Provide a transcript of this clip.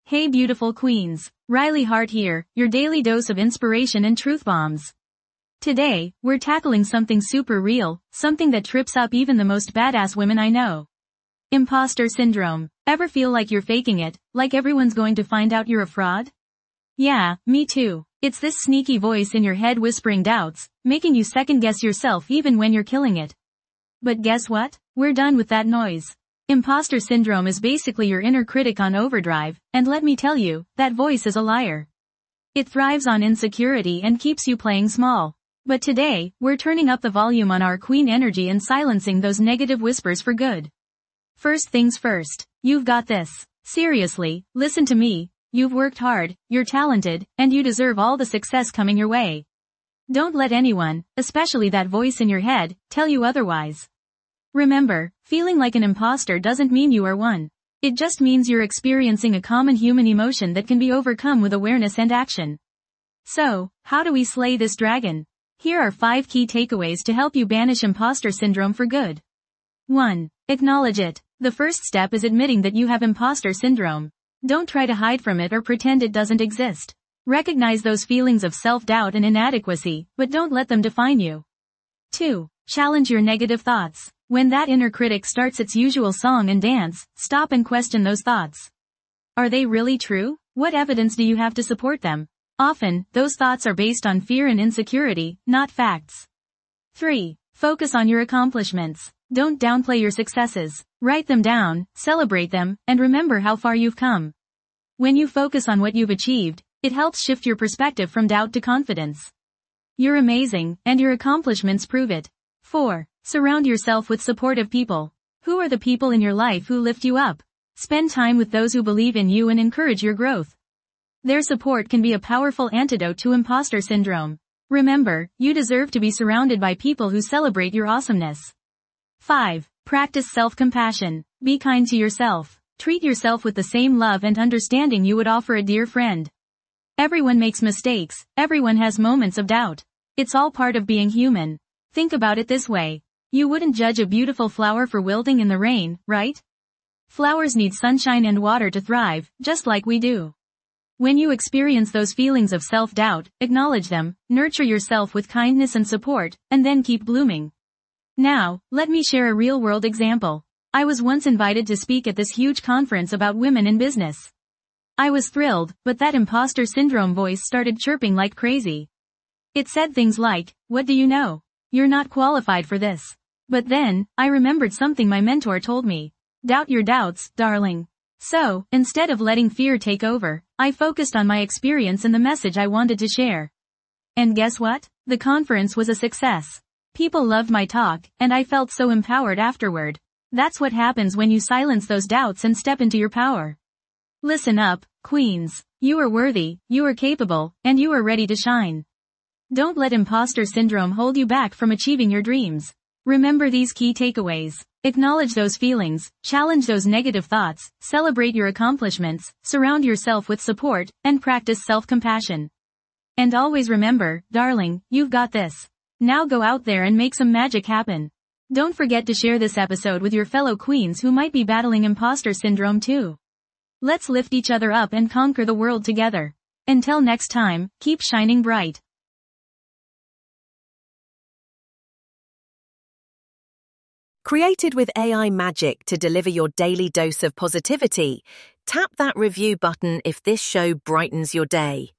Hey beautiful queens, Riley Hart here, your daily dose of inspiration and truth bombs. Today, we're tackling something super real, something that trips up even the most badass women I know. Imposter syndrome. Ever feel like you're faking it, like everyone's going to find out you're a fraud? Yeah, me too. It's this sneaky voice in your head whispering doubts, making you second guess yourself even when you're killing it. But guess what? We're done with that noise. Imposter syndrome is basically your inner critic on overdrive, and let me tell you, that voice is a liar. It thrives on insecurity and keeps you playing small. But today, we're turning up the volume on our queen energy and silencing those negative whispers for good. First things first, you've got this. Seriously, listen to me. You've worked hard, you're talented, and you deserve all the success coming your way. Don't let anyone, especially that voice in your head, tell you otherwise. Remember, feeling like an imposter doesn't mean you are one. It just means you're experiencing a common human emotion that can be overcome with awareness and action. So, how do we slay this dragon? Here are 5 key takeaways to help you banish imposter syndrome for good. 1. Acknowledge it. The first step is admitting that you have imposter syndrome. Don't try to hide from it or pretend it doesn't exist. Recognize those feelings of self-doubt and inadequacy, but don't let them define you. 2. Challenge your negative thoughts. When that inner critic starts its usual song and dance, stop and question those thoughts. Are they really true? What evidence do you have to support them? Often, those thoughts are based on fear and insecurity, not facts. 3. Focus on your accomplishments. Don't downplay your successes. Write them down, celebrate them, and remember how far you've come. When you focus on what you've achieved, it helps shift your perspective from doubt to confidence. You're amazing, and your accomplishments prove it. 4. Surround yourself with supportive people. Who are the people in your life who lift you up? Spend time with those who believe in you and encourage your growth. Their support can be a powerful antidote to imposter syndrome. Remember, you deserve to be surrounded by people who celebrate your awesomeness. 5. Practice self-compassion. Be kind to yourself. Treat yourself with the same love and understanding you would offer a dear friend. Everyone makes mistakes, everyone has moments of doubt. It's all part of being human. Think about it this way. You wouldn't judge a beautiful flower for wilting in the rain, right? Flowers need sunshine and water to thrive, just like we do. When you experience those feelings of self-doubt, acknowledge them, nurture yourself with kindness and support, and then keep blooming. Now, let me share a real-world example. I was once invited to speak at this huge conference about women in business. I was thrilled, but that imposter syndrome voice started chirping like crazy. It said things like, "What do you know? You're not qualified for this." But then, I remembered something my mentor told me. Doubt your doubts, darling. So, instead of letting fear take over, I focused on my experience and the message I wanted to share. And guess what? The conference was a success. People loved my talk, and I felt so empowered afterward. That's what happens when you silence those doubts and step into your power. Listen up, queens. You are worthy, you are capable, and you are ready to shine. Don't let imposter syndrome hold you back from achieving your dreams. Remember these key takeaways. Acknowledge those feelings, challenge those negative thoughts, celebrate your accomplishments, surround yourself with support, and practice self-compassion. And always remember, darling, you've got this. Now go out there and make some magic happen. Don't forget to share this episode with your fellow queens who might be battling imposter syndrome too. Let's lift each other up and conquer the world together. Until next time, keep shining bright. Created with AI magic to deliver your daily dose of positivity, tap that review button if this show brightens your day.